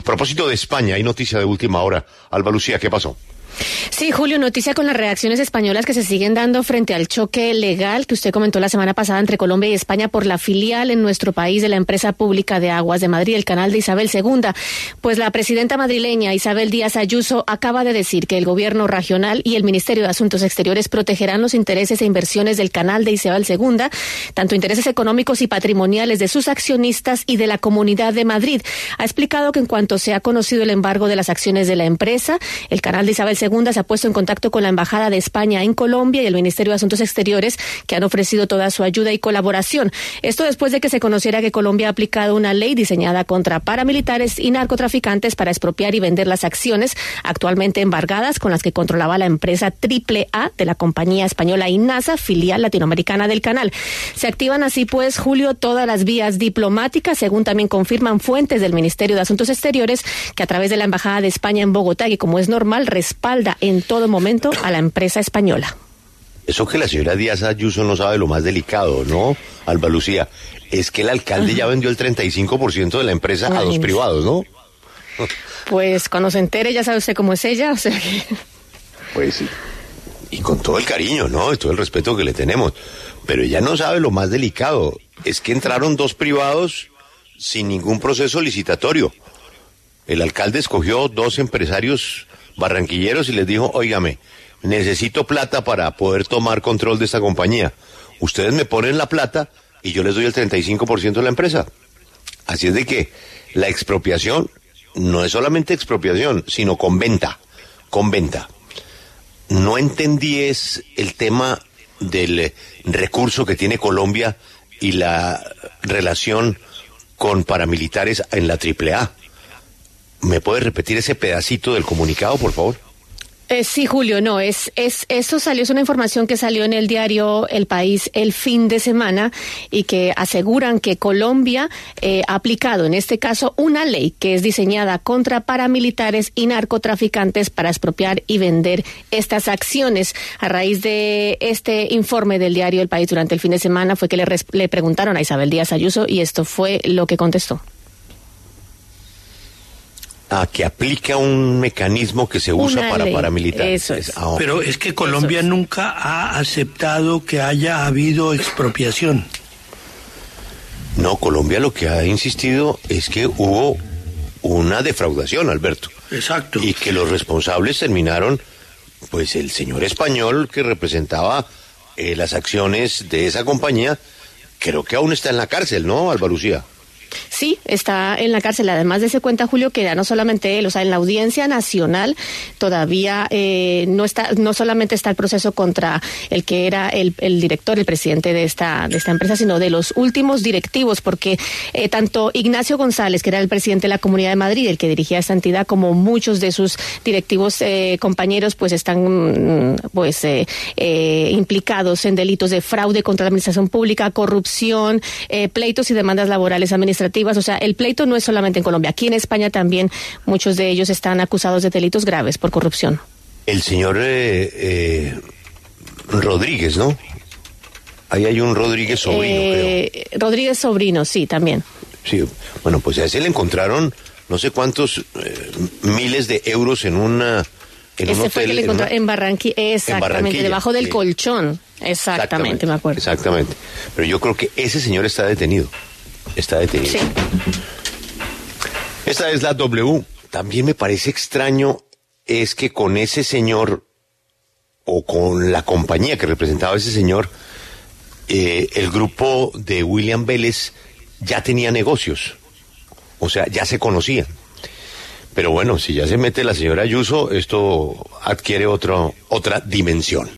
propósito de España, hay noticia de última hora. Alba Lucía, ¿qué pasó? Sí, Julio, noticia con las reacciones españolas que se siguen dando frente al choque legal que usted comentó la semana pasada entre Colombia y España por la filial en nuestro país de la empresa pública de Aguas de Madrid, el canal de Isabel II. Pues la presidenta madrileña Isabel Díaz Ayuso acaba de decir que el gobierno regional y el Ministerio de Asuntos Exteriores protegerán los intereses e inversiones del canal de Isabel II, tanto intereses económicos y patrimoniales de sus accionistas y de la Comunidad de Madrid. Ha explicado que en cuanto se ha conocido el embargo de las acciones de la empresa, el canal de Isabel II se ha puesto en contacto con la Embajada de España en Colombia y el Ministerio de Asuntos Exteriores, que han ofrecido toda su ayuda y colaboración. Esto después de que se conociera que Colombia ha aplicado una ley diseñada contra paramilitares y narcotraficantes para expropiar y vender las acciones actualmente embargadas con las que controlaba la empresa AAA de la compañía española INASA, filial latinoamericana del canal. Se activan así, pues, Julio, todas las vías diplomáticas, según también confirman fuentes del Ministerio de Asuntos Exteriores, que a través de la Embajada de España en Bogotá, que como es normal, respalda en todo momento a la empresa española. Eso que la señora Díaz Ayuso no sabe lo más delicado, ¿no, Alba Lucía? Es que el alcalde ya vendió el 35% de la empresa a dos privados, ¿no? Pues cuando se entere ya sabe usted cómo es ella, o sea que... Pues sí, y con todo el cariño, ¿no? Y todo el respeto que le tenemos. Pero ella no sabe lo más delicado. Es que entraron dos privados sin ningún proceso licitatorio. El alcalde escogió dos empresarios barranquilleros y les dijo, óigame, necesito plata para poder tomar control de esta compañía. Ustedes me ponen la plata y yo les doy el 35% de la empresa. Así es de que la expropiación no es solamente expropiación, sino con venta. No entendí es el tema del recurso que tiene Colombia y la relación con paramilitares en la AAA. ¿Me puede repetir ese pedacito del comunicado, por favor? Sí, Julio, no, esto salió, es una información que salió en el diario El País el fin de semana y que aseguran que Colombia ha aplicado, en este caso, una ley que es diseñada contra paramilitares y narcotraficantes para expropiar y vender estas acciones. A raíz de este informe del diario El País durante el fin de semana fue que le preguntaron a Isabel Díaz Ayuso y esto fue lo que contestó. Que aplica un mecanismo que se usa para paramilitares. Eso es. Pero es que Colombia nunca ha aceptado que haya habido expropiación. No, Colombia lo que ha insistido es que hubo una defraudación, Alberto. Exacto. Y que los responsables terminaron, pues el señor español que representaba las acciones de esa compañía, creo que aún está en la cárcel, ¿no, Alba Lucía? Sí, está en la cárcel. Además de ese cuenta, Julio, que ya no solamente él, o sea, en la Audiencia Nacional todavía no solamente está el proceso contra el que era el director, el presidente de esta empresa, sino de los últimos directivos, porque tanto Ignacio González, que era el presidente de la Comunidad de Madrid, el que dirigía esta entidad, como muchos de sus directivos compañeros, pues están implicados en delitos de fraude contra la administración pública, corrupción, pleitos y demandas laborales administrativas. O sea, el pleito no es solamente en Colombia. Aquí en España también muchos de ellos están acusados de delitos graves por corrupción. El señor Rodríguez, ¿no? Ahí hay un Rodríguez Sobrino, creo. Rodríguez Sobrino, sí, también. Sí, bueno, pues a ese le encontraron no sé cuántos miles de euros en un hotel. Fue que le encontraron en Barranquilla, exactamente, debajo del colchón. Exactamente, me acuerdo. Exactamente. Pero yo creo que ese señor está detenido. Sí. Esta es la W. También me parece extraño es que con ese señor o con la compañía que representaba a ese señor, el grupo de William Vélez ya tenía negocios. O sea, ya se conocían. Pero bueno, si ya se mete la señora Ayuso, esto adquiere otra dimensión.